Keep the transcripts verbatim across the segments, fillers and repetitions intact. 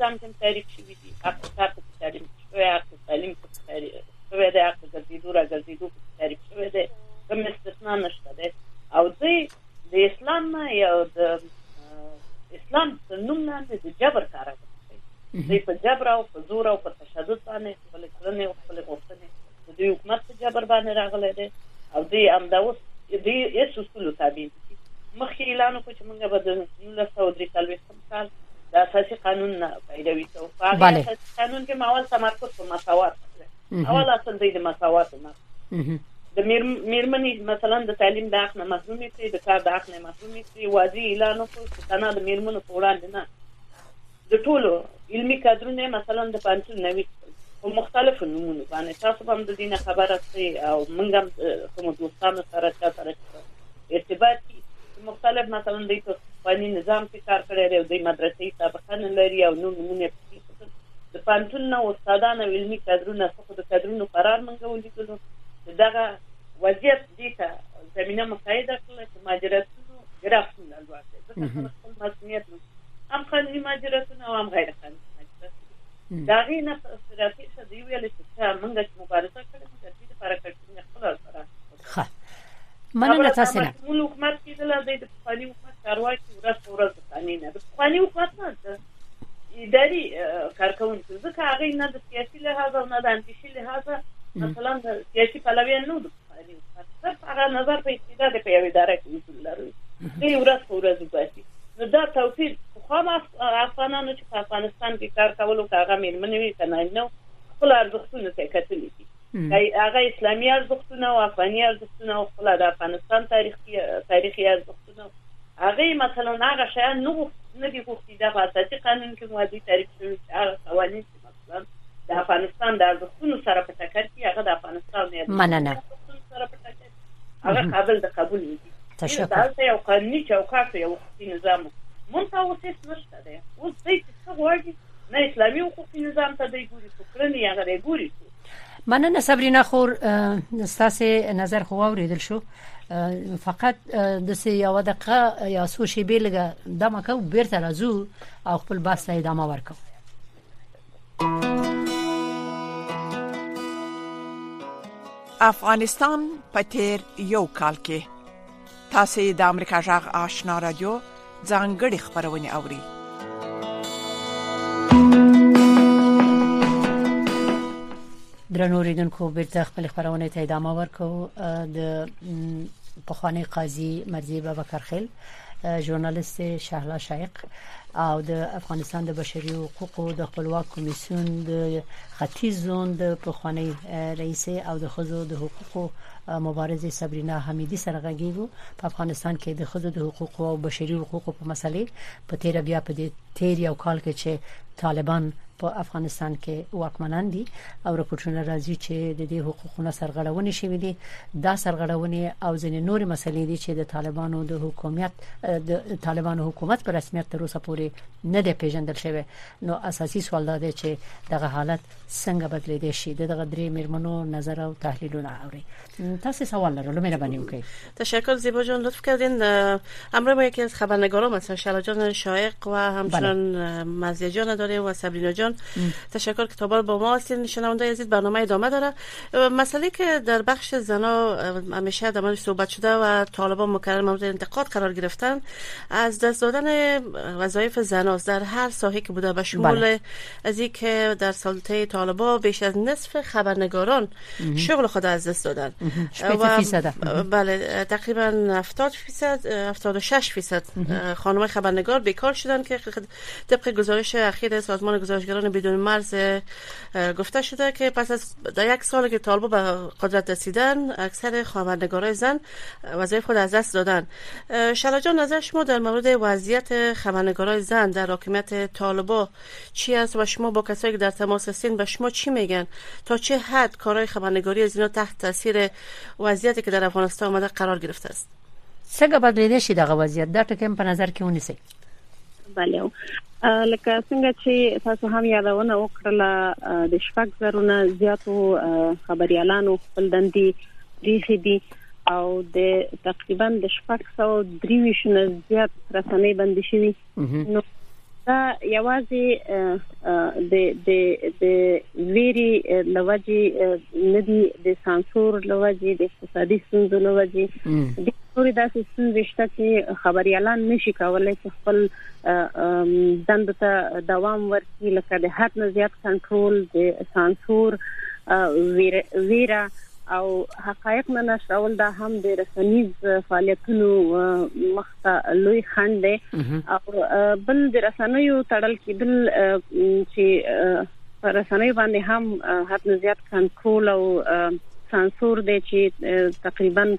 نظام کې تعریف شوی دي، حق کار په تعریف شوی، حق تعلیم په تعریف شوی دی، حق ګرځېدو را ګرځېدو په تعریف شوی دی، کوم استثنا نشته دی. او دوی د اسلام نه یو د اسلام په نوم باندې د جبر کار کوي. دوی په جبر او په زور او په تشدد باندې خپل کړنې او خپل غوښتنې د دوی حکومت په جبر باندې راغلی دی او دوی همدا اوس دوی هېڅ اصولو تابع دي. مخکې اعلان وکړو چې موږ به د نولس سوه درې څلوېښتم کال د اساسي قانون نه پیروي کوو. په هغې اساسي قانون کې اول تمرکز په مساوات دی. اول اصل دی د مساواتو نه. د میرمنې مثلا د تعلیم د حق نه محرومې کړي، د کار د حق نه محرومې کړي. واضح اعلان وکړو چې تنها د میرمنو په وړاندې نه، د ټولو علمي کادرونه مثلا د پوهنتون نه ویستل په مختلفو نومونو باندې. تاسو به هم د دې نه خبره شئ او موږ هم کومو دوستانو سره چا سره ارتباط کړي. مختلف مثلا دوی په پخواني نظام کې کار کړی دی او دوی مدرسې سابقه نه لري او نور نمونه پکې د پوهنتون نه استادان او علمي کادرونه څخه د کادرونو قرار موږ ولیدلو. دغه وضعیت دې ته زمینه مساعده کړله چې مهاجرتونو ګرافونه لوړ کړي. ځکه خپل مسؤلیت هم قانوني مهاجرتونه او هم غیر قانوني مهاجرتونه. د هغې نه استراتیژي څه دوی ویل چې موږ چې مبارزه کړې موږ د دې لپاره کړې موږ خپله سره ښه مننه تاسو نه. موږ حکومت کېدله دی د پخواني حکومت کارواکي ورځ په ورځ د قانون نه د پخواني حکومت نه د اداري کارکوونکو، ځکه هغې نه د سیاسي لحاظ او نه د اندېشې لحاظه مثلا د سیاسي پلویان نه د پخواني حکومت صرف هغه نظر په استعداد په یوه اداره کې وجود لري. دوی ورځ په ورځ وباسي. نو دا توپیر پخوا افغانانو چې په افغانستان کې کار کولو که هغه مېرمنې وي که نارینه وو خپلو ارزښتونو ته یې کتلي دي. هغه اسلامي ارزښتونه او افغاني ارزښتونه او خپله د افغانستان تاریخي تاریخي ارزښتونه هغې مثلا هغه شیان نه دي غوښتي. دغه اساسي قانون کې واضح تعریف شوي چې هغه قوانین چې مثلا د افغانستان د ارزښتونو سره په ټکر کې هغه د افغانستان د ارزښتونو سره په ټکر هغه قابل د قبول نه دي. دلته یو قانوني چوکاټ یو حقوقي نظام مونږ ته اوس هېڅ نشته دی. اوس دوی چې څه غواړي نه اسلامي حقوقي نظام ته دوی ګوري، خو کړنې هغه دی ګوري. مننه صبرینا خور، ستاسې نظر خو واورېدل شو. فقط داسې یوه دقیقه یا څو شیبې لږه دمه کوو، بېرته راځو او خپل بحث ته ادامه ورکوو. افغانستان په تیر یو کال کې تاسې د امریکا غږ آشنا رادیو ځانګړې خپرونې اوري. درنو اوریدونکو، بیرته خپل خپرونې ته ادامه ورکوو. د پخوانی قاضي مرضی بابکرخیل، ژورنالیست شهلا شایق او د افغانستان د بشري حقوقو د خپلواک کمیسیون د ختیځ زون د پخوانی رئیس او د ښځو د حقوقو مبارزه صبرینا حمیدی سره غږیږو. په افغانستان کې د ښځو د حقوقو او بشري حقوقو په مسلې په تیر بیا په دې تیر یو کال کې چې طالبان په افغانستان کې واکمنان دي او راپورټونه راځي چې د دې حقوقونو سرغړونې شوې دي. دا سرغړونې او ځینې نورې مسلې دي چې د طالبانو د حکومت د طالبانو حکومت په رسمیت تر اوسه پورې نه دی پیژندل شوی. نو اساسي سوال دا دی چې دغه حالت څنګه بدلیدای شي. دغه درې میرمنو نظر او تحلیلونه اوري. تاسو سوال لرلو مهرباني وکړئ. تشکر زیبا جان، لطف کردین. همراه ما یکی از خبرنگاران مثلا شهلا جان شایق و همچنان مزیه جان داره و صبرینا جان. تشکر که تا با ما هستین. شنونده عزیز، برنامه ادامه داره. مسئله که در بخش زنا همیشه در موردش صحبت شده و طالبان مکرر مورد انتقاد قرار گرفتن از دست دادن وظایف زناست در هر ساحه که بوده، به شمول از این که در سلطه طالبان بیش از نصف خبرنگاران شغل خود از دست دادن و بله تقریبا هفتاد فیصد هفتاد و شش فیصد خانم خبرنگار بیکار شدن که طبق گزارش اخیر سازمان گزارشگران بدون مرز گفته شده که پس از در یک سال که طالبان به قدرت رسیدن اکثر خبرنگارای زن وظایف خود از دست دادن. شهلا جان، نظر شما در مورد وضعیت خبرنگارای زن در حاکمیت طالبان چی است و شما با کسایی که در تماس هستین به شما چی میگن؟ تا چه حد کارهای خبرنگاری از اینا تحت تاثیر وضعیتی که در افغانستان آمده قرار گرفته است؟ څنګه بدلیدای شي دغه وضعیت؟ دا ټکي په نظر کې ونیسئ. بله، لکه څنګه چې تاسو هم یادونه وکړله، د شپږ زرونه زیاتو خبريالانو خپل دندې پریښې دي او د تقریبا د شپږ سوه درې ویشت نه زیات رسنۍ بندي شوي. نو دا یوازې د د د ویری لوجي ندي د سانسور لوجي د اقتصادي ستونزو لوجي د ټول داسې ستونزې شته چې خبريالان نشي کولای چې خپل دند ته دوام ورکړي، لکه د حد نه زیات کنټرول، د سانسور، ویرا او حقایق نه نشول. دا هم د رسنیز فعالیتونو مخته لوی خنډ دی. او بل د رسنیو تړل کېدل چې رسنیو باندې هم حد نه زیات کنټرول او سانسور دی چې تقریبا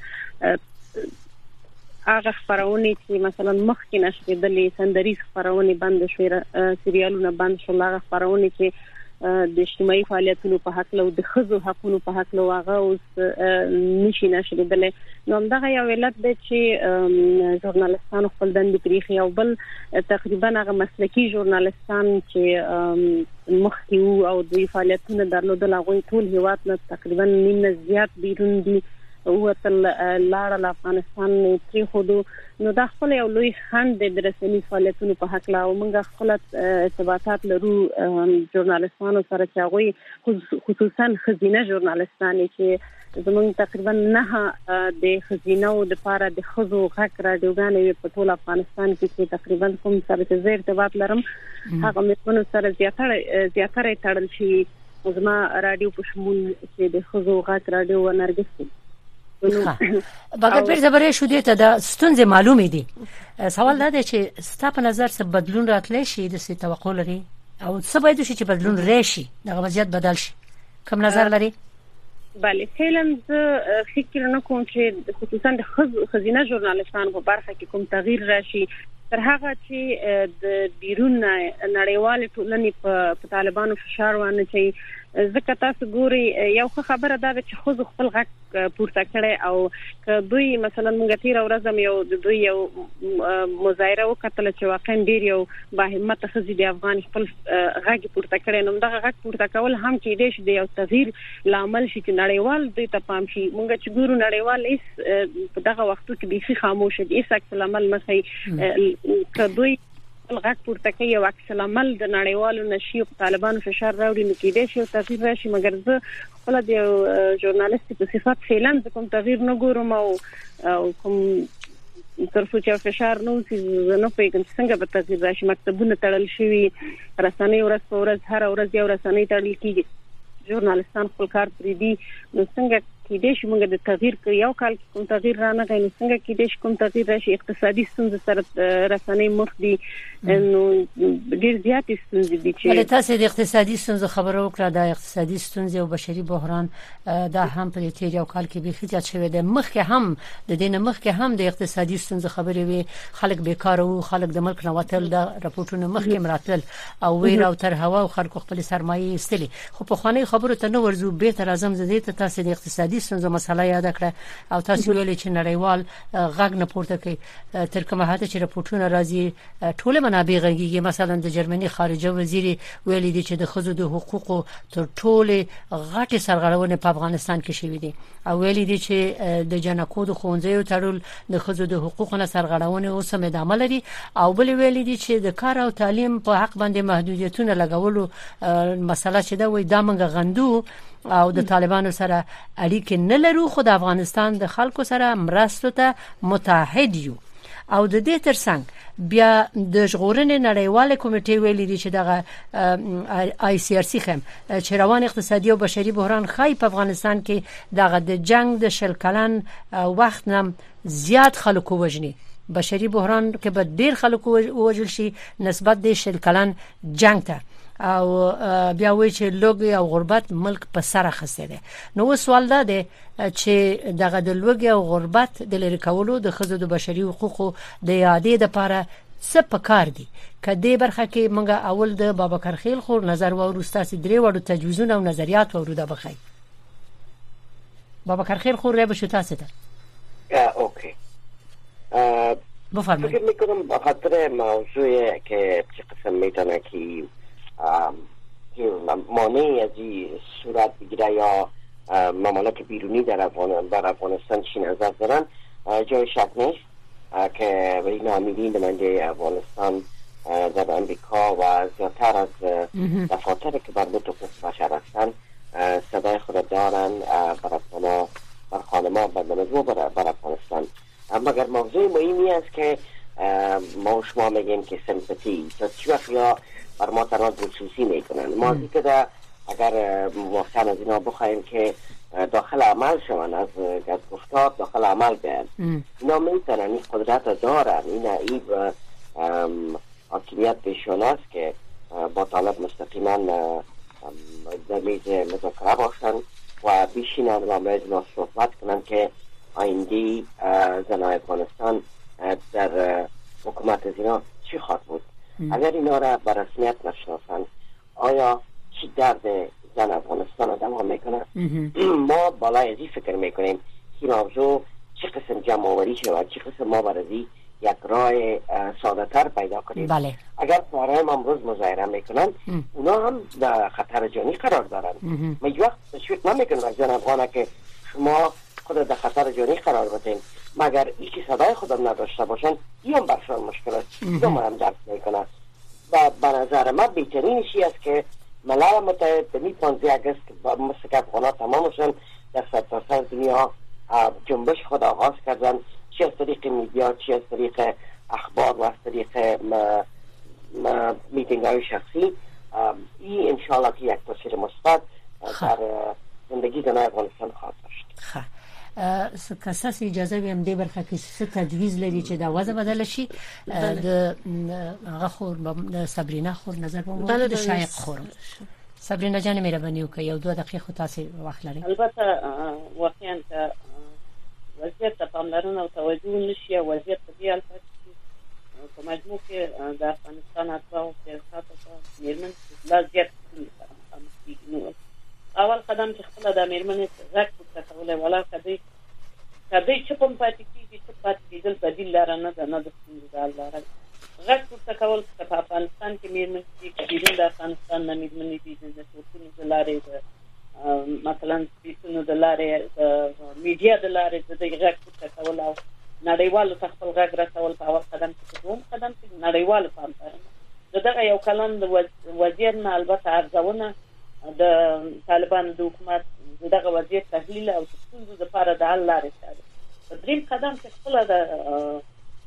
هغه خبرونه چې مثلا مخکې نشریدلې سندري خبرونه بند شوې، سریالونه بند شول، هغه خبرونه چې د اجتماعي فعالیتونو په حق له د خزو حقونو په حق له هغه اوس نشي نشریدلې. نو همدغه یو علت دی چې ژورنالستانو خپل دندې پریخي، او بل تقریبا هغه مسلکي ژورنالستان چې مخکې وو او د فعالیتونو درلودل هغه ټول هیواد نه تقریبا نیم زیات بیرون دي او تل لاړ افغانستان پری خودو. نو دا خپل یو لوی خنډ د رسنی فعالیتونو په حق لا او موږ خپل ارتباطات لرو ژورنالستانو سره چې هغه خصوصا خزینه ژورنالستان چې زموږ تقریبا نه د خزینه او د پاره د خزو غک رادیوګانې په ټول افغانستان کې چې تقریبا کوم سره چې ارتباط لرم هغه مې سره زیاتره زیاتره تړل شي. زما رادیو په شمول چې د خزو غک رادیو و نرګس بغیر پر زبرې شو دي ته د ستونزې معلومې دي. سوال دا دی چې ستا په نظر څه بدلون راتلی شي د څه توقع لري او څه باید شي چې بدلون راشي دغه وضعیت بدل شي؟ کوم نظر لري؟ بله فعلا زه فکر نه کوم چې خصوصا د خزینه ژورنالستانو په برخه کې کوم تغییر راشي تر هغه چې د بیرون نړیوال ټولنې په طالبانو فشار وانه چې ځکه تاسو ګوري یو خبره دا چې خو خپل غږ پورته کړي او که دوی مثلا موږ تیر ورځم یو د دوی یو مظاهره وکړه چې واقعا ډیر یو با همت خزي د افغان خپل غږ پورته کړي نو دغه غږ پورته کول هم کې دې شي یو تغییر لامل شي چې نړیوال دوی ته پام شي. موږ چې ګورو نړیوال هیڅ په دغه وختو کې به خاموش دي، هیڅ عکس العمل مخې که دوی الغاک پورته کوي او عکس العمل د نړیوالو نشي او طالبانو فشار راوړي نو کې دې شي تغییر راشي. مګر زه خپل د ژورنالیست په صفات فعلا کوم تغییر نه ګورم او کوم تر څو چې فشار نو چې نه پیګم څنګه به تغییر راشي. مکتبونه تړل شوي، رسنۍ ورځ په ورځ هر ورځ یو رسنۍ تړل کیږي، ژورنالستان خپل کار پرې دي. نو څنګه کې دې شي موږ د تغییر یو کال کوم تغییر را نه غوښنه څنګه کې دې کوم تغییر راشي؟ اقتصادي ستونزې سره رسنۍ مخ دي نو ډیر زیات ستونزې دي چې ولې تاسو د اقتصادي ستونزو خبرو وکړه. د اقتصادي ستونزې او بشري بحران دا هم په تیر یو کال کې به خیټ شوی دی. مخکې هم د دین مخکې هم د اقتصادي ستونزو خبرې وي، خلک بیکار وو، خلک د ملک نه وتل، د راپورټونو مخکې مراتل او ویر او تر هوا او خلکو خپل سرمایه استلی. خو په خواني خبرو ته نو ورزو به تر اعظم زده ته تاسو د اقتصادي ستونزو مسله یاد کړه او تاسو ویلي چې نړیوال غږ نه پورته کوي. تر کومه حد چې راپورټونه راځي ټول منابع غږیږي. مثلا د جرمني خارجه وزیر ویلي دي چې د خزو د حقوقو تر ټوله غټه سرغړونه په افغانستان کې شوې دي او ویلي دي چې د جنکو د خونځیو تړل د خزو د حقوقو نه سرغړونه اوس هم ادامه لري او بل ویلي دي چې د کار او تعلیم په حق باندې محدودیتونه لګولو مسله چې دا وي دا منګه غندو او د طالبانو سره اړیکې نه لرو، خو د افغانستان د خلکو سره مرستو ته متحد یو. او د دې ترڅنګ بیا د ژغورنې نړیواله کمیټې ویلي دي چې دغه آی سی آر سی هم چې روان اقتصادي او بشري بحران خای په افغانستان کې دغه د جنگ د شل کلن وخت نم زیات خلکو وژني. بشري بحران کې به ډیر خلکو وژل شي نسبت د شل کلن جنگ ته او بیا وی چې لوګي او غربت ملک په سر اخسته دي. نو سوال دا دی چې دغه د لوګي او غربت د لری کولو د خزو د بشري حقوقو د یادې لپاره څه پکار دي؟ کدی برخه کې مونږه اول د بابکر خیل خور نظر و ورستاسي درې وړو تجویزونه او نظریات وروده بخای. بابکر خیل خور رب شو تاسو ته اوکی بفرمایید. فکر میکنم بخاطر موضوعی که چه قسم میتونه که مانعی از این صورت بگیره یا ممالک بیرونی در افغان در افغانستان چی نظر دارن جای شک نیست که به این عاملین نماینده افغانستان در امریکا و زیادتر از دفاتر که مربوط به حقوق بشر هستند صدای خود دارن بر بر خانمان برنامه بر, بر افغانستان. مگر موضوع مهمی است که ما شما میگیم که سمپاتی تا چی وقت یا بر ما تنها دلسوزی میکنن. ما دیگه در اگر واقعا از اینا بخوایم که داخل عمل شون، از گفتار داخل عمل بیان، اینا میتونن این قدرت دارن، این این حاکمیت بهشون است که با طالب مستقیما در میز مذاکره باشن و بیشینن و میز ما صحبت کنن که آینده زنای افغانستان در حکومت از اینا چی خواهد بود. اگر اینا را به رسمیت نشناسن، آیا چی درد زن افغانستان دوام میکنه؟ ما بالای ازی فکر میکنیم که موضوع چه قسم جمع آوری شود، چه قسم ما برازی یک راه ساده تر پیدا کنیم. بله. اگر سواره هم امروز مظاهره میکنن، اونا هم در خطر جانی قرار دارن. ما یک وقت تشویق نمیکنم از زن افغانه که شما خود در خطر جانی قرار بدین، مگر ایکی صدای خودم نداشته باشن، این هم برشان مشکل است. این هم درک میکنه. و به نظر من بهترین چیز است که ملل متحد دمی پانزده اگست مثل که افغان ها تمامشون در سرتاسر دنیا جنبش خود آغاز کردن، چی از طریق میدیا، چی از طریق اخبار و از طریق میتینگ های شخصی. این انشاءالله که یک تاثیر مثبت در زندگی زنای افغانستان خواهد داشت. کساس اجازه بیم دی برخه کې څه تجویز لري چې دا وضع بدل شي. د هغه خور د صبرینا خور نظر په مو د شایق خور. صبرینا جان مهرباني وکړئ یو دوه دقیقې تاسو وخت لرئ. البته واقعا که وضعیت ته پاملرنه او توجه نشي او وضعیت په دې حال کې په مجموع کې د افغانستان اتباع او سیاست او میرمن لا زیات نو اول قدم چې خپل د میرمنې زک په کولای ولا کدی کدی چې په پاتې کېږي چې پاتې کېدل بدیل لاره نه ده، نه د ستونزې لاره. غږ په کول په افغانستان کې میرمن چې بیرون د افغانستان نه میرمنې دي د ټولو د لارې مثلا سپیڅونو د لارې د میډیا د لارې د غږ په کول او نړیوالو ته خپل غږ رسول په اول قدم کې دوم قدم کې نړیوالو پاملرنه دغه یو کلام د وزیر نه البته ارزونه د طالبان د حکومت دغه وضعیت تحلیل او څنګه د لپاره د حل لارې څاري. دریم قدم چې خپل د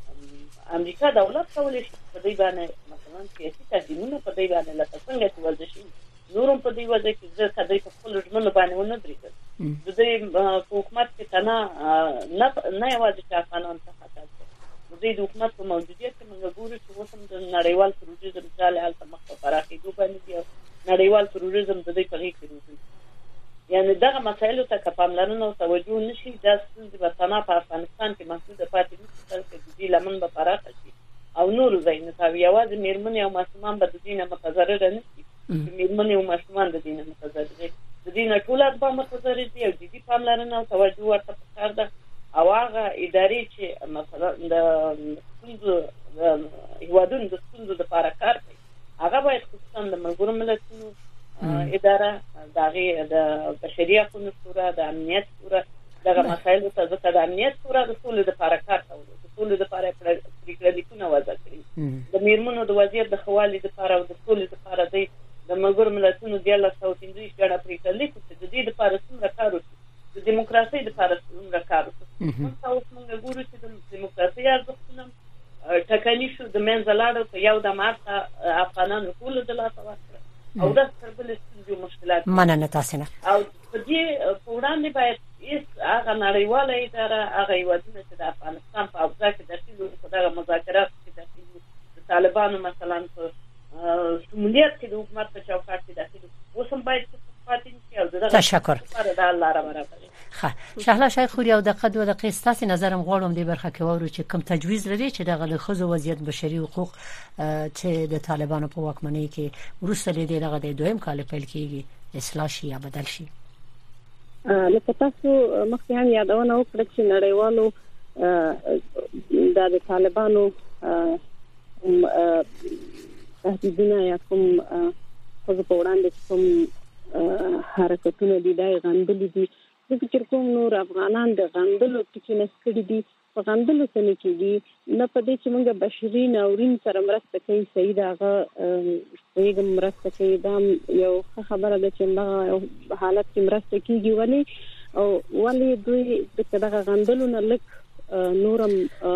امریکا دولت کولای شي په دې باندې مثلا سیاسي تهدیدونه په دې باندې لکه څنګه چې ورته شي نورم په دې وجه کې زه کدی په خپل ژوند باندې ونه درېږم. د دې په حکومت کې تنه نه نه یوازې چې افغانان څه خطر د دې حکومت په موجودیت کې موږ ګورو چې اوس هم د نړیوال تروریزم ځاله حالت مخ په پراخېدو باندې دی. نړیوال تروریزم د دې په هیڅ کې راځي. یعنی دغه مسایلو ته پاملرنه او توجه نشي د ستونزې په تنه په افغانستان کې محدود پاتې نشي چې د دې لمن به پراخه شي او نور ځایونه ته یوازې میرمنې او ماشومان به د دې نه متضرر نه شي. میرمنې او ماشومان د دې نه متضرر دي، د دې نه ټول اتباع متضرر دي او د دې پاملرنه او توجه ورته پکار ده. او هغه ادارې چې مثلا د ستونزو هیوادونو د ستونزو لپاره کار کوي هغه باید خصوصا د ملګرو ملتونو اداره دغه د بشري حقوقو شورا د امنیت شورا دغه مسایل ته ځکه د امنیت شورا د ټولو لپاره کار کوي، د ټولو لپاره پریکړه لیکونه وضع کړي، د میرمنو د وضعیت د خوالي لپاره او د ټولو لپاره د ملګرو ملتونو د الله او تنظیم ګډه پریکړه لیکي چې د دې لپاره څومره کار وشي، د دیموکراسي لپاره څومره کار وشي. موږ اوس موږ ګورو چې د دیموکراسي ارزښتونه ټاکلي شو د منځ لاړو په یو د مارته افغانانو ټول د لاسه ورکړه او دا سربل ستونزې مشکلات مننه تاسو نه او په دې په وړاندې باید هیڅ هغه نړیواله اداره هغه هیوادونه چې د افغانستان په اوضاع کې داخل وي په دغه مذاکرات کې داخل وي د طالبانو مثلا په شمولیت کې د حکومت په چوکاټ کې داخل وي اوس هم باید پاتې نشي او دغه تشکر لپاره د لاره برابرې. ښه شهلا شیخ خوري او د قد او د قسطاس نظرم غواړم دی برخه کې وورو چې کوم تجویز لري چې د غلخزو وضعیت بشري حقوق چې د طالبانو په واکمنۍ کې ورسره دی دغه د دویم کال پیل کېږي اصلاح شي یا بدل شي. لکه تاسو مخکې هم یادونه وکړه چې نړیوالو د طالبانو تهدیدونه یا کوم خو په وړاندې کوم حرکتونه دي دای غندلې دي د فکر کوم نور افغانان د غندلو ټکی نسکړي دي په غندلو سره کېږي نه په دې چې موږ بشري ناورین سره مرسته کوي صحیح دغه پیغام مرسته کوي دا یو خبره ده چې دغه حالت کې مرسته کېږي ولی او ولی دوی دغه غندلو نه لک نورم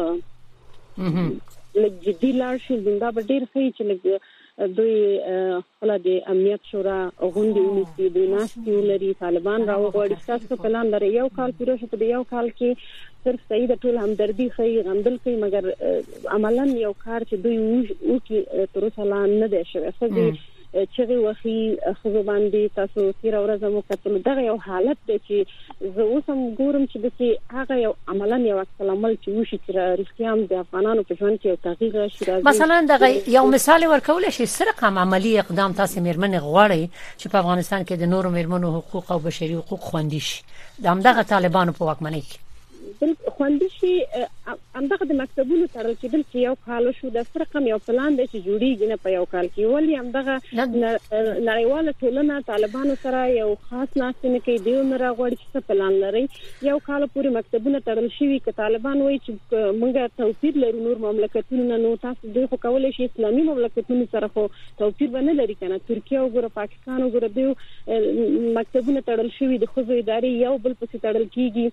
لږ جدي لاړ شي دا به ډېر ښه چې لږ دوی خپل د امنیت شورا غونډې ونیسي دوی ناستې ولري طالبان راوغواړي تاسو پلان لري یو کال پوره شو په یو کال کې صرف صحیح د ټول همدردي خي غندل کوي مګر عملاً یو کار چې دوی وکي تر اوسه لا نه دی شوی خو چې وخی خو باندې تاسو تیر ورځ مو کتل دغه یو حالت دی چې زه اوسم ګورم چې د هغه یو عملاً یو عمل چې وشي چې رښتیا د افغانانو په ژوند کې یو تغییر راشي مثلا دغه یو مثال ورکول شي سره کوم عملی اقدام تاسو میرمن غواړي چې په افغانستان کې د نورو میرمنو حقوق او بشري حقوق خوندي شي د همدغه طالبانو په واکمنۍ کې بل خوندي شي همدغه د مکتبونو تړل کېدل چې یو کال شو د سره کوم یو پلان دی چې جوړیږي نه په یو کال کې ولې همدغه نړیواله ټولنه طالبانو سره یو خاص ناستنه کې دی نو راغوري چې پلان لري یو کال پورې مکتبونه تړل شي چې طالبان وایي چې موږ توپیر لرو نور مملکتونو نو تاسو دوی خو کولای شي اسلامي مملکتونو سره خو توپیر باندې لري کنه ترکیه او ګوره پاکستان او ګوره دی مکتبونه تړل شي د خوځو ادارې یو بل پسې تړل کیږي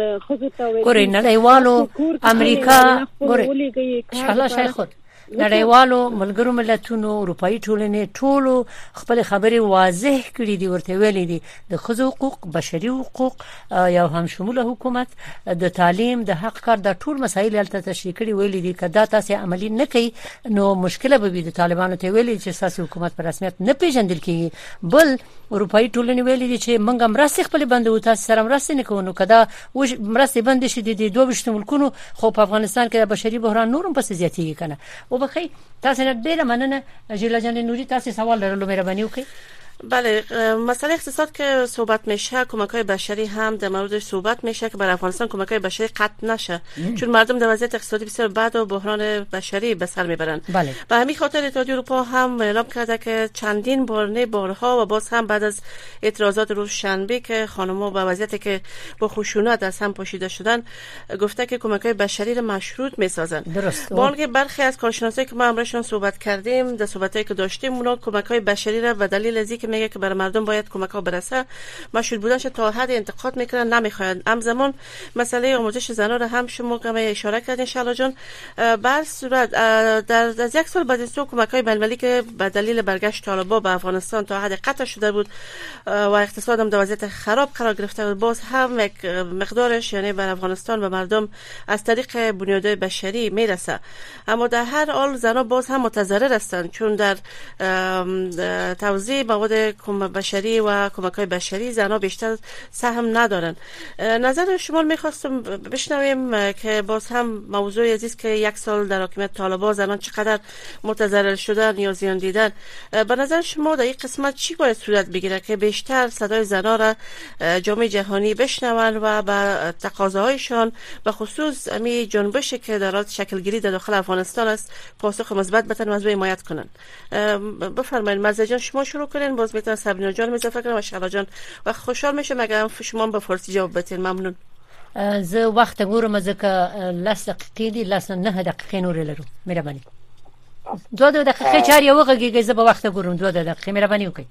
ګورې نړیوالو امریکا ګورې شاله شیخ نړیوالو ملګرو ملتونو اروپאי ټولنې ټولو خپل خبرې واضح کړې دي ورته ویلي دي د ښځو حقوق بشري حقوق یو هم شموله حکومت د تعلیم د حق کار د ټول مسایل هلته تشریح کړي ویلي دي کدا تاسو عملی نه کوي نو مشکله به وي د طالبانو ته ویلي چې سیاسي حکومت په رسمیت نه پیژندل کیږي بل اروپאי ټولنې ویلي دي چې موږ مرسته خپل بند او تاسو سره مرسته نه کوو کدا مرسته بند شي د دوه وشت ملکونو خو په افغانستان کې د بشري بحران نورم پس زیاتېږي کنه او بخیر تاسو نه ډیره مننه جیلا جان نوری تاسو سوال لرلو مهرباني وکړئ بله مسئله اقتصاد که صحبت میشه کمک‌های بشری هم در موردش صحبت میشه که برای افغانستان کمک‌های بشری قطع نشه ام. چون مردم در وضعیت اقتصادی بسیار بد و بحران بشری به سر میبرن بله. به همین خاطر اتحادیه اروپا هم اعلام کرده که چندین بارنه بارها و باز هم بعد از اعتراضات روز شنبه که خانم‌ها به وضعیتی که با خشونت از هم پاشیده شدن گفته که کمک‌های بشری را مشروط میسازن با اینکه برخی از کارشناسایی که ما امروزشون صحبت کردیم در صحبتایی که داشتیم اونا کمک‌های بشری را به دلیل از اینکه میگه که برای مردم باید کمک ها برسه مشروط بودنش تا حد انتقاد میکنن نمیخواین همزمان مسئله آموزش زنان را هم شما که اشاره کردین شالا جان بر صورت در از یک سال بعد از کمک های بین‌المللی که به دلیل برگشت طالبان به افغانستان تا حد قطع شده بود و اقتصاد هم در وضعیت خراب قرار گرفته بود باز هم یک مقدارش یعنی بر افغانستان و مردم از طریق بنیادهای بشری میرسه اما در هر حال زنان باز هم متضرر هستند چون در توزیع مواد بشری و کمک‌های بشری زنها بیشتر سهم ندارن. نظر شما می‌خواستم بشنویم که باز هم موضوع عزیز که یک سال در حکومت طالبان زنان چقدر متضرر شدن یا زیان دیدن به نظر شما در این قسمت چی باید صورت بگیره که بیشتر صدای زنها را جامعه جهانی بشنون و به تقاضاهایشان به خصوص امی جنبشی که در حال شکل گیری در داخل افغانستان است پاسخ مثبت بتن موضوع حمایت کنن. بفرمایید مرزا جان شما شروع کنین باز میتونم سبینا جان اضافه کنم و شعلا جان و خوشحال میشم اگر شما به فارسی جواب بدین ممنون. زه وخت ګورم ځکه لس دقیقې دي لس نه دقیقې نور لرو مهرباني دوه دوه دقیقې چار یو غږیږي زه به وخت ګورم دوه دوه دقیقې مهرباني وکړئ.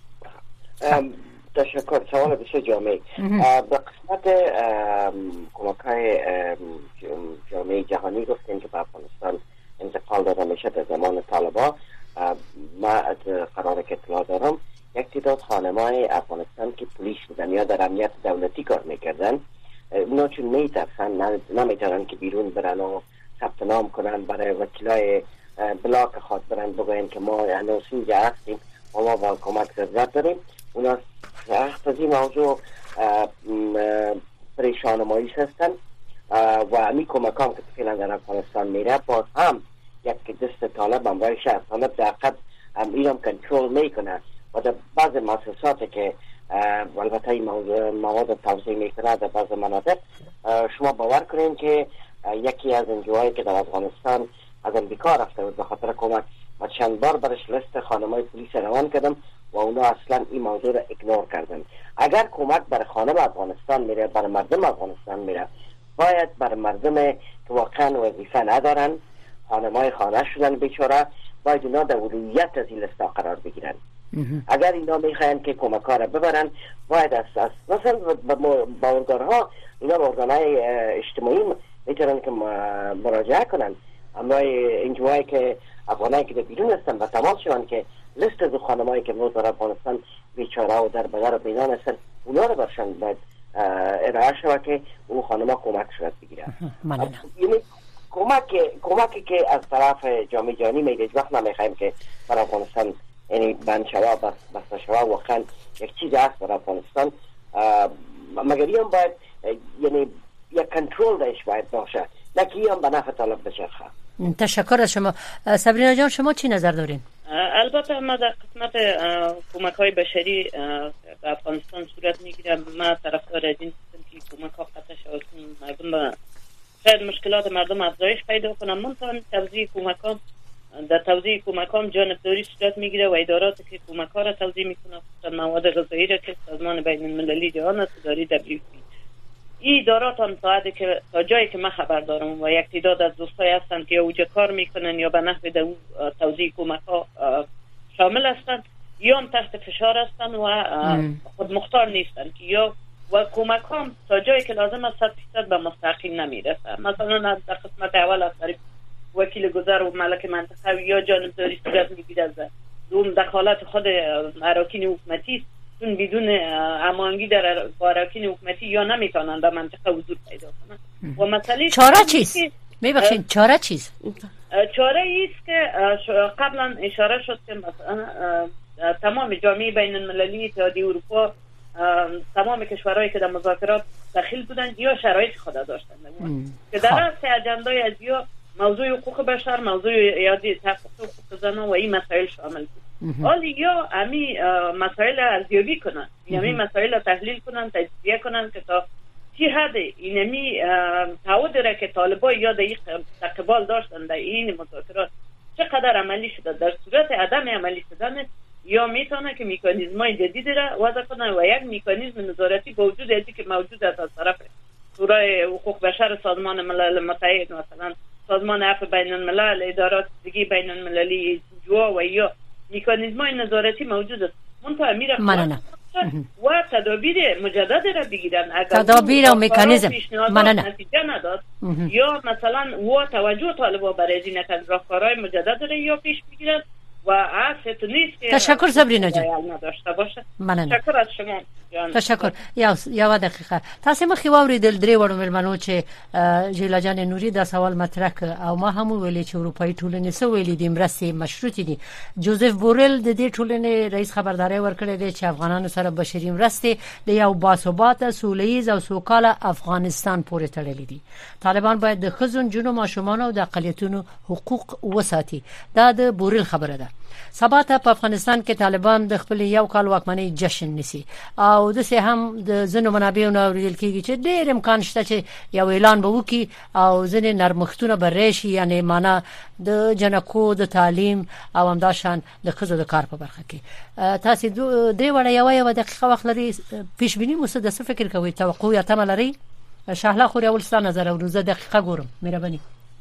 تشکر سوال بسیار جامع به قسمت کمک‌های جامعه جهانی گفتیم که به افغانستان انتقال داده میشه در زمان طالبان ما قراره که اطلاع دارم یک تعداد خانم‌های افغانستان که پلیس بودن یا در امنیت دولتی کار میکردن اونا چون میترسن نمیتونن که بیرون برن و ثبت نام کنن برای وکیلای بلاک خود برن بگوین که ما هنوز اینجا هستیم و ما با کمک ضرورت داریم اونا سخت از این موضوع پریشان و مایوس هستن و امی کمک هم که فعلا در افغانستان میره باز هم یک دست طالب هم باید شد طالب در قد این هم کنترول میکنه و در بعض مؤسساتی که البته این مواد توزیع میکنه در بعض مناطق شما باور کنین که یکی از انجوهایی که در افغانستان از امریکا رفته بود به خاطر کمک و چند بار برش لست خانمای پلیس روان کردم و اونا اصلا این موضوع را ایگنور کردن. اگر کمک بر خانم افغانستان میره بر مردم افغانستان میره باید بر مردم که واقعا وظیفه ندارن، خانمای خانه شدن بیچاره، باید اونا در اولویت از این لستا قرار بگیرن. اگر اینا میخواین که کمک‌ها را ببرن، باید از, از مثلا با ارگان‌ها، اینا با ارگان‌های اجتماعی میتونن که مراجعه کنن. اما انجوایی که افغانایی که در بیرون هستن و تماس شدن که لیست از خانمایی که موز در افغانستان بیچاره و در بدر بیدان هستن، اونا رو برشن باید ارائه شود که اون خانما کمک شود بگیرن. یعنی کمک کمکی که از طرف جامعه جهانی میگه وقت نمیخوایم که در افغانستان یعنی بند شوا بس بس شوا واقعا یک چیز است در افغانستان، مگر این باید یعنی یک کنترل داشت باید باشه، نه که این به نفع طالب بشه. تشکر از شما. صبرینا جان شما چی نظر دارین؟ البته ما در قسمت کمک های بشری در افغانستان صورت میگیره، ما طرفدار از این هستم که کمک ها قطع شود، مردم شاید مشکلات مردم افزایش پیدا کنن. منتها توزیع کمک ها در توزیع کمک ها جانبداری صورت میگیره و اداراتی که کمک ها را توزیع میکنه، خصوصا مواد غذایی را که سازمان بین المللی جهان است داری دبلیو پی، این ادارات هم تا که تا جایی که من خبر دارم و یک تعداد از دوستای هستن که اوجه کار میکنن یا به نحو در توزیع کمک ها شامل هستن، یا هم تحت فشار هستن و خود مختار نیستن که یا و کمک ها تا جایی که لازم است صد فیصد به مستحقین نمیرسه. مثلا در قسمت اول از طریق وکیل گذر و ملک منطقه یا جانبداری صورت میگیره از دوم دخالت خود اراکین حکومتی، چون بدون امانگی در اراکین حکومتی یا نمیتونن در منطقه حضور پیدا کنن. و مسئله چاره چیست؟ میبخشید چاره چیست؟ چاره ایست که قبلا اشاره شد که مثلا تمام جامعه بین المللی اتحادیه اروپا، تمام کشورهایی که در مذاکرات داخل بودند یا شرایط خود داشتند که در اصل اجندای از یا موضوع حقوق بشر، موضوع یادی تحقیق حقوق زنان و این مسائل شامل بود. حالی یا امی مسائل ارزیابی کنن، یعنی مسائل تحلیل کنن، تجزیه کنن که تا چی حد اینمی تعهد را که طالبان یا در استقبال داشتن در این مذاکرات چقدر عملی شده، در صورت عدم عملی شدن یا میتونه که مکانیزم‌های جدید را وضع کنن و یک مکانیزم نظارتی با وجود ازی که موجود است از طرف شورای حقوق بشر، سازمان ملل متحد، مثلا سازمان عفو بین الملل، ادارات دیگه بین المللی جوا و یا مکانیزم‌های نظارتی موجود است. منتها میره و تدابیر مجدد را بگیرن. اگر تدابیر و مکانیزم نتیجه نداد یا مثلا و توجه طالبان برای این راهکارهای مجدد را یا پیش بگیرن و عصت نیست که تشکر صبرینا جان نداشته باشه. مننه. تشکر از شما جان. تشکر. یا یا دقیقه تاسو مخې واوریدل درې وړو ملمنو چې جیلا جان نوري دا سوال مطرح او ما هم ویلي چې اروپאי ټولنې سو ویلي دي مرستې مشروطې دي. جوزف بورل د دې ټولنې رئیس خبرداري ورکړې ده چې افغانانو سره بشري مرستې د یو باثباته سولهییز او سوکاله افغانستان پورې تړلې دي. طالبان باید د خزون جنو ماشومان او د اقلیتونو حقوق وساتي. دا د بورل خبره ده. سبا ته په افغانستان کې طالبان د خپل یو کال واکمنۍ جشن نیسي او د سه هم د زنو منابعو نو ورېدل کېږي چې ډېر امکان شته چې یو اعلان به وکړي او ځینې نرمښتونه به راشي، یعنی معنا د جنکو د تعلیم او همداشان د ښځو د کار په برخه کې. تاسو درې وړه یو یو دقیقه وخت لري، پیش بینی مو څه د څه فکر کوئ، توقع یا تمه لري؟ شهلا خوري اول ستاسو نظر او روزه دقیقه ګورم مهرباني.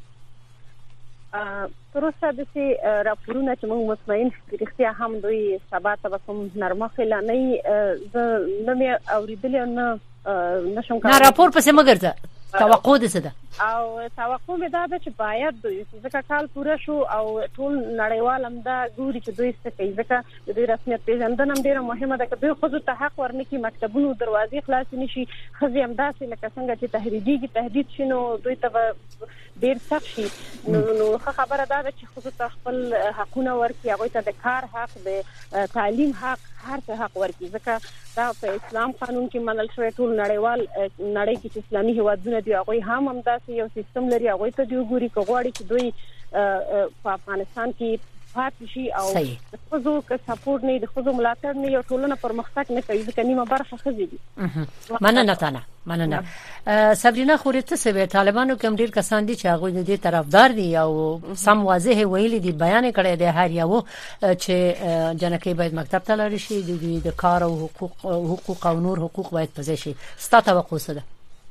تروسه د سي راپورونه چې موږ مطمئن رښتیا هم دوی سبا ته کوم نرمه اعلاني زه نه مې اوریدل نه نشم کولای. نه راپور پسې مګرځه، توقع دې څه ده؟ او توقع مې دا ده چې باید دوی ځکه کال پوره شو او ټول نړیوال هم دا ګوري چې دوی څه کوي، ځکه د دوی رسمیت پیژندنه هم ډیره مهمه ده. که دوی خود ته حق ورنکړي، مکتبونو دروازې خلاص نشي، خزي هم داسې لکه څنګه چې تهدیدي تهدید شنو دوی ته ډیر سخت شي. نو خبره دا ده چې خود ته خپل حقونه ورکړي، هغه ته د کار حق، د تعلیم حق، هر څه حق ورکړي، ځکه دا په اسلام قانون کې منل شوی. ټول نړیوال نړۍ کې اسلامي هیوادونه دي، هغه هم هم داسې یو سیستم لري، هغه ته دی ګوري کوغړی چې دوی په افغانستان کې پاتې شي او خزو که سپورټ نه د خزو ملاتړ نه یو ټولنه پرمختګ نه کوي، ځکه نیمه برخه خزي دي. مننه تانه مننه. صبرینا خوري ته سوي طالبانو کوم ډیر کسان دي چې هغه د دې طرفدار دي او سم واضح ویلي دي، بیان کړی دی هر یو چې جنکې باید مکتب ته لاړ شي، د د کار او حقوق حقوق او نور حقوق باید پزې شي. ستاسو توقع څه ده؟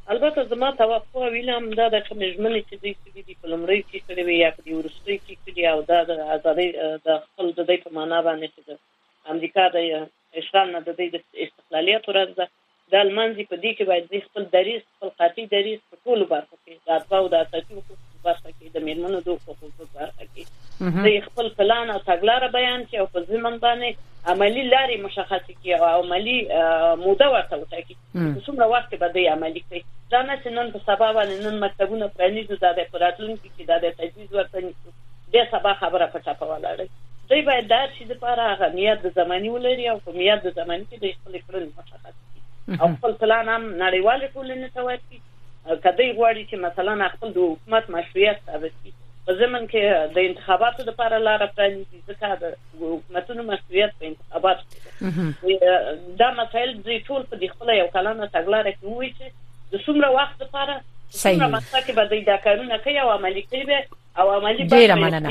البته زما توقع ویلم دا د کمزمنې چې دوی کړي دي په لومړی کې کړي وي یا په وروستۍ کې کړي او دا د ازادۍ د خپل د دې په معنا باندې چې د امریکا د اشغال نه د دې د استقلالیت ورځ ده د المانزي په دې کې باید خپل دریس خپل قاطع دریس په ټولو برخو کې د اتباع او د اساسي حقوقو برخه کې د میرمنو د حقوقو برخه کې د خپل پلان او تګلارې بیان کړي او په ضمن باندې عملی لارې مشخص کړي او عملی موده ورته وټاکي څومره وخت به د عملی کوي دا نه چې نن په سبا باندې نن مکتبونه پرانیزو د پراتلونکو کې د تجویز ورته نیسو د سبا خبره پټه په ولاړه دوی باید دا چې د لپاره هغه نیت د زماني ولري او په نیت د زماني کې د خپل کړنې مشخص کړي او خپل پلان هم نړیوال ټولنې ته ورکړي کدی غواړي چې مثلا خپل د حکومت مشروعیت ثابت کړي په زمن کې د انتخاباتو لپاره لار پرانیزي ځکه د حکومتونو مشروعیت په انتخاباتو کې دا مسایل د ټول په خپل یو کلانه تګلارې کې وایي چې د څومره وخت لپاره څومره مساکه به د دا کارونه کوي او عملي کوي او عملي ډیره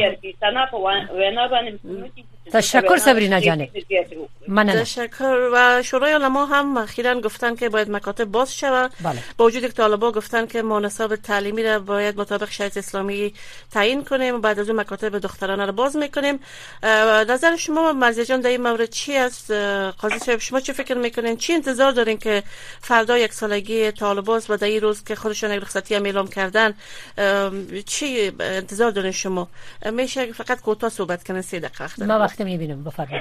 مننه تشکر صبرینا جان مننه تشکر و شورای علما هم اخیراً گفتن که باید مکاتب باز شود با وجود که طالبان گفتن که مناسب تعلیمی را باید مطابق شریعت اسلامی تعیین کنیم و بعد از اون مکاتب دخترانه را باز میکنیم نظر شما مرزیه جان در این مورد چی است قاضی صاحب شما چه فکر میکنین چی انتظار دارین که فردا یک سالگی طالبان و در این روز که خودشون یک رخصتی هم اعلام کردن چی انتظار دارین شما میشه فقط کوتاه صحبت کنین سه دقیقه ما وقت میبینم بفرمایید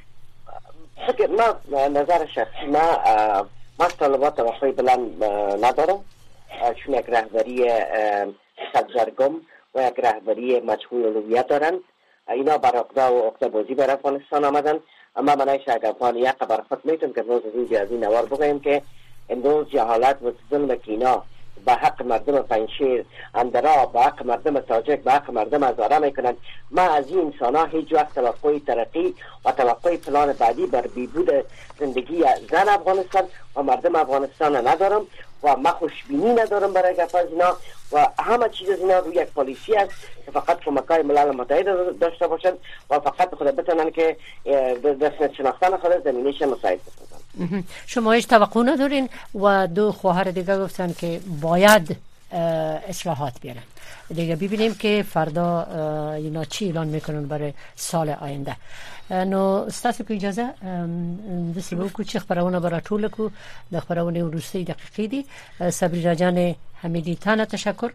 فکر ما نظر شخصی ما ما طالبات توقعی بلند ندارم چون یک رهبری سرگرم و یک رهبری مجهول الهویت دارند اینا بر عقده و عقده بازی بر افغانستان آمدن اما منایش اگر افغان یک خبر خط میتونم که روز روز از این نوار بگویم که امروز جهالت و ظلم که اینا به حق مردم پنشیر اندرا به حق مردم تاجک به حق مردم هزاره میکنند ما از این انسان ها هیچ وقت توقع ترقی و توقع پلان بعدی بر بیبود زندگی زن افغانستان و مردم افغانستان ندارم و ما خوشبینی ندارم برای گپ از اینا و همه چیز از اینا روی یک پالیسی است که فقط کمکای ملل متحد داشته باشند و فقط خود بتونن که دست شناختن خود زمینش مساعد بسازن. شما هیچ توقع ندارین و دو خواهر دیگه گفتن که باید اصلاحات بیارن دیگه ببینیم که فردا اینا چی اعلان میکنن برای سال آینده نو ستاسو کو اجازه د سیمو کو چې خبرونه برا ټول کو د خبرونه وروستي دقیقې دي صبرینا جان حمیدی تانه تشکر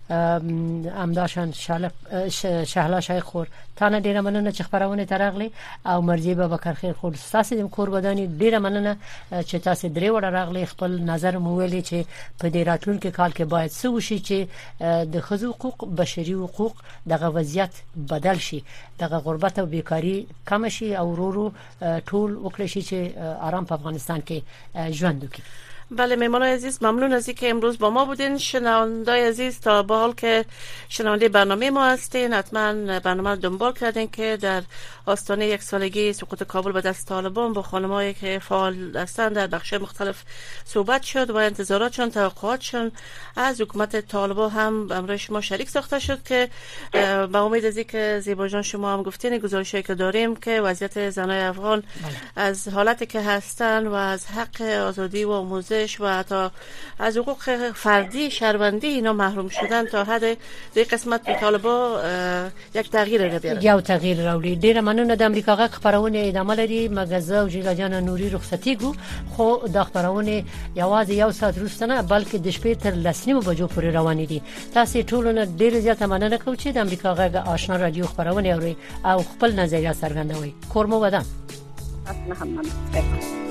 امداشان شهلا شیخ خور تانه ډیره مننه چې خبرونه ترغلي او مرزي بابکر خیر خور تاسو د کور بدانی ډیره مننه چې تاسو درې وړ راغلي خپل نظر مو ویلي چې په دې راتلونکي کال کې باید څه وشي چې د خزو حقوق بشري حقوق دغه وضعیت بدل شي دغه غربت او بیکاری کم شي او ورو ټول وکړي شي چې آرام په افغانستان کې ژوند وکړي. بله میمانای عزیز ممنون از اینکه امروز با ما بودین. شنوندای عزیز تا به حال که شنونده برنامه ما هستین حتما برنامه رو دنبال کردین که در آستانه یک سالگی سقوط کابل به دست طالبان با خانمایی که فعال هستند در بخش مختلف صحبت شد و انتظاراتشون توقعاتشون از حکومت طالبان هم امروز شما شریک ساخته شد که با امید از اینکه زیبا جان شما هم گفتین گزارشی که داریم که وضعیت زنای افغان از حالتی که هستن و از حق آزادی و آموزش و حتی از حقوق فردی شهروندی اینا محروم شدن تا حد دې قسمت طالبا یک تغییر را بیاره یو تغییر راوړي. ډیره مننه د امریکا غږ خبرونه ادامه لري مګزه او جیلا جان نوري رخصتي ګو خو د خبرونه یوازې یو ساعت وروسته نه بلکې د شپې تر لسنیمو بجو پورې روان دي. تاسو ټول نه ډیره زیاته مننه کوم چې د امریکا غږ آشنا رادیو خبرونه اوري او خپل نظریات څرګندوي. کورمو ودان محمد